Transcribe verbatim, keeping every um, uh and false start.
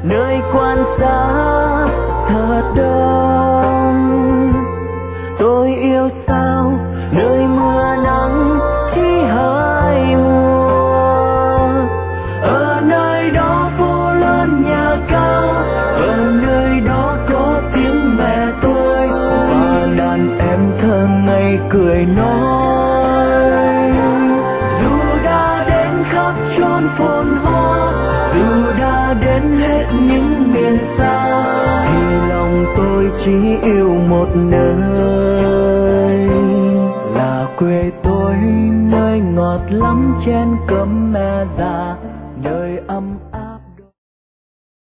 nơi quan xa thật đông. Tôi yêu sao nơi mưa nắng chỉ hai mùa. Ở nơi đó phố lớn nhà cao, ở nơi đó có tiếng mẹ tôi và đàn em thơ ngây cười nói. Dù đã đến khắp chốn phồn hoa, dù đã đến hết những miền xa, thì lòng tôi chỉ yêu một nơi, là quê tôi, nơi ngọt lắm chén cơm mẹ già, nơi ấm